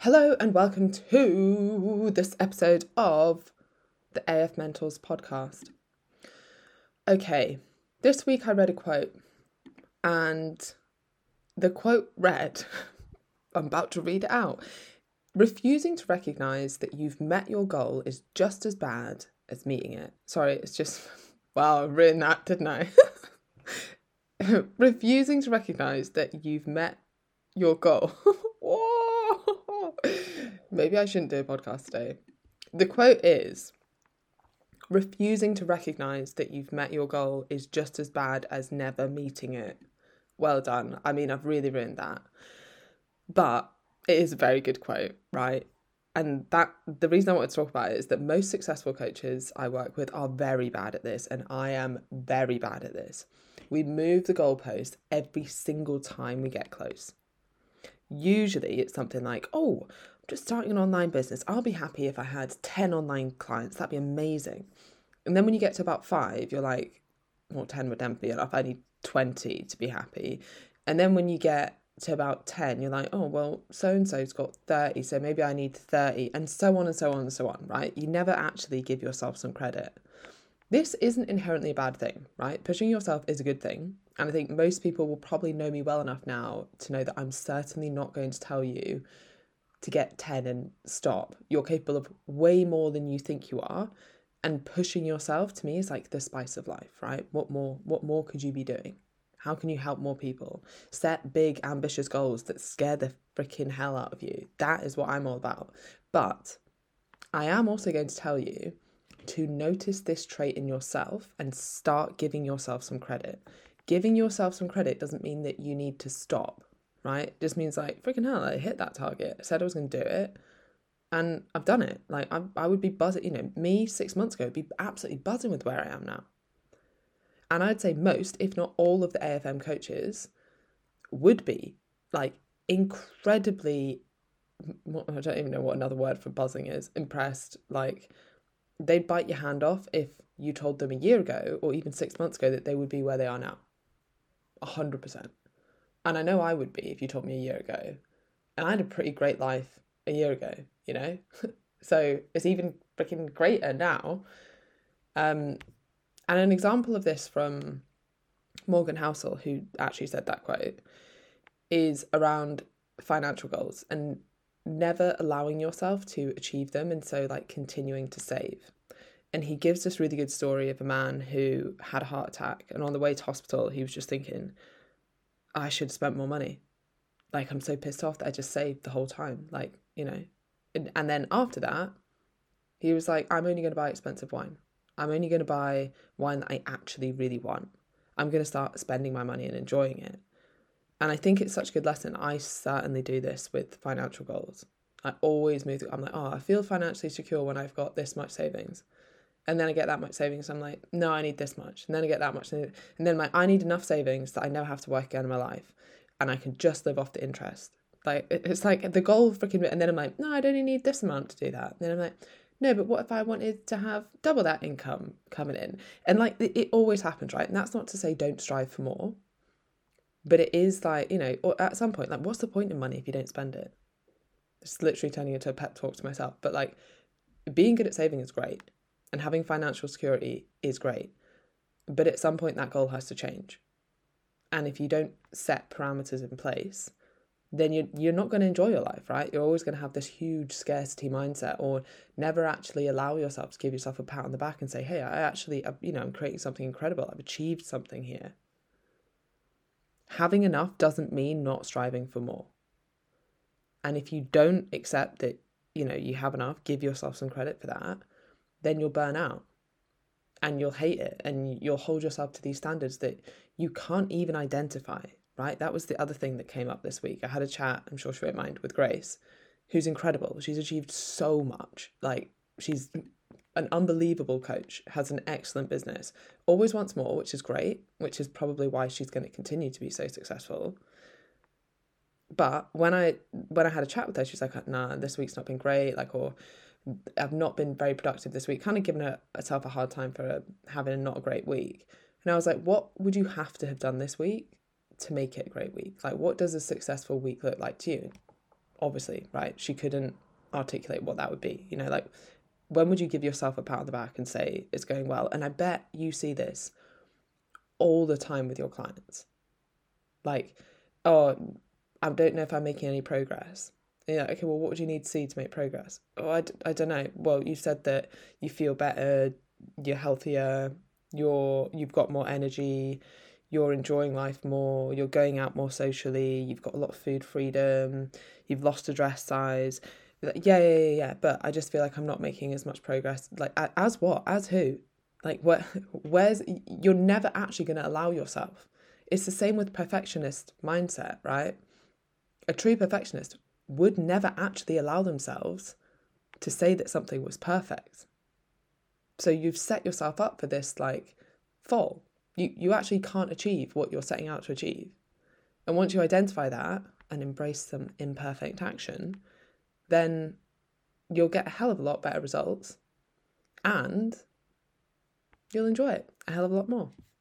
Hello and welcome to this episode of the AF Mentors podcast. Okay, this week I read a quote and the quote read, I'm about to read it out. Refusing to recognise that you've met your goal is just as bad as meeting it. Sorry, it's just, wow, I've written that, didn't I? Refusing to recognise that you've met your goal. Whoa! Maybe I shouldn't do a podcast today. The quote is, refusing to recognise that you've met your goal is just as bad as never meeting it. Well done. I mean, I've really written that. But it is a very good quote, right? And that the reason I want to talk about it is that most successful coaches I work with are very bad at this, and I am very bad at this. We move the goalpost every single time we get close. Usually it's something like, oh, I'm just starting an online business. I'll be happy if I had 10 online clients. That'd be amazing. And then when you get to about 5, you're like, well, 10 would never be enough. I need 20 to be happy. And then when you get to about 10, you're like, oh, well, so-and-so's got 30, so maybe I need 30, and so on and so on and so on, right? You never actually give yourself some credit. This isn't inherently a bad thing, right? Pushing yourself is a good thing. And I think most people will probably know me well enough now to know that I'm certainly not going to tell you to get 10 and stop. You're capable of way more than you think you are. And pushing yourself to me is like the spice of life, right? What more could you be doing? How can you help more people? Set big, ambitious goals that scare the freaking hell out of you. That is what I'm all about. But I am also going to tell you to notice this trait in yourself and start giving yourself some credit. Giving yourself some credit doesn't mean that you need to stop, right? It just means like, freaking hell, I hit that target. I said I was going to do it and I've done it. Like I would be buzzing, me 6 months ago would be absolutely buzzing with where I am now. And I'd say most, if not all of the AFM coaches would be like incredibly, I don't even know what another word for buzzing is, impressed, like they'd bite your hand off if you told them a year ago or even 6 months ago that they would be where they are now. 100%. And I know I would be if you told me a year ago. And I had a pretty great life a year ago, So it's even freaking greater now. And an example of this from Morgan Housel, who actually said that quote, is around financial goals and never allowing yourself to achieve them, and so like continuing to save. And he gives this really good story of a man who had a heart attack, and on the way to hospital he was just thinking, I should have spent more money, like I'm so pissed off that I just saved the whole time, and then after that he was like, I'm only going to buy expensive wine. I'm only going to buy wine that I actually really want. I'm going to start spending my money and enjoying it. And I think it's such a good lesson. I certainly do this with financial goals. I always move. I'm like, oh, I feel financially secure when I've got this much savings. And then I get that much savings. I'm like, no, I need this much. And then I get that much. And then I need enough savings that I never have to work again in my life. And I can just live off the interest. Like, it's like the goal freaking, and then I'm like, no, I'd only need this amount to do that. And then I'm like, no, but what if I wanted to have double that income coming in? And like, it always happens, right? And that's not to say don't strive for more. But it is like, or at some point, like, what's the point in money if you don't spend it? It's literally turning into a pep talk to myself. But like, being good at saving is great. And having financial security is great. But at some point, that goal has to change. And if you don't set parameters in place, then you're not going to enjoy your life, right? You're always going to have this huge scarcity mindset, or never actually allow yourself to give yourself a pat on the back and say, hey, I'm creating something incredible. I've achieved something here. Having enough doesn't mean not striving for more. And if you don't accept that, you have enough, give yourself some credit for that, then you'll burn out and you'll hate it and you'll hold yourself to these standards that you can't even identify, right? That was the other thing that came up this week. I had a chat, I'm sure she won't mind, with Grace, who's incredible. She's achieved so much. Like, she's an unbelievable coach, has an excellent business, always wants more, which is great, which is probably why she's going to continue to be so successful. But when I had a chat with her, she's like, nah, this week's not been great, or I've not been very productive this week, kind of giving herself a hard time for having not a great week. And I was like, what would you have to have done this week to make it a great week? Like, what does a successful week look like to you? obviously, right? She couldn't articulate what that would be. You know, like, when would you give yourself a pat on the back and say it's going well? And I bet you see this all the time with your clients. Like, oh, I don't know if I'm making any progress. Yeah, okay, well, what would you need to see to make progress? Oh, I don't know. Well, you said that you feel better, you're healthier, you've got more energy, you're enjoying life more, you're going out more socially, you've got a lot of food freedom, you've lost a dress size. Like, yeah. But I just feel like I'm not making as much progress. Like, as what? As who? Like, where's, you're never actually going to allow yourself. It's the same with perfectionist mindset, right? A true perfectionist would never actually allow themselves to say that something was perfect. So you've set yourself up for this, like, fall. You actually can't achieve what you're setting out to achieve. And once you identify that and embrace some imperfect action, then you'll get a hell of a lot better results and you'll enjoy it a hell of a lot more.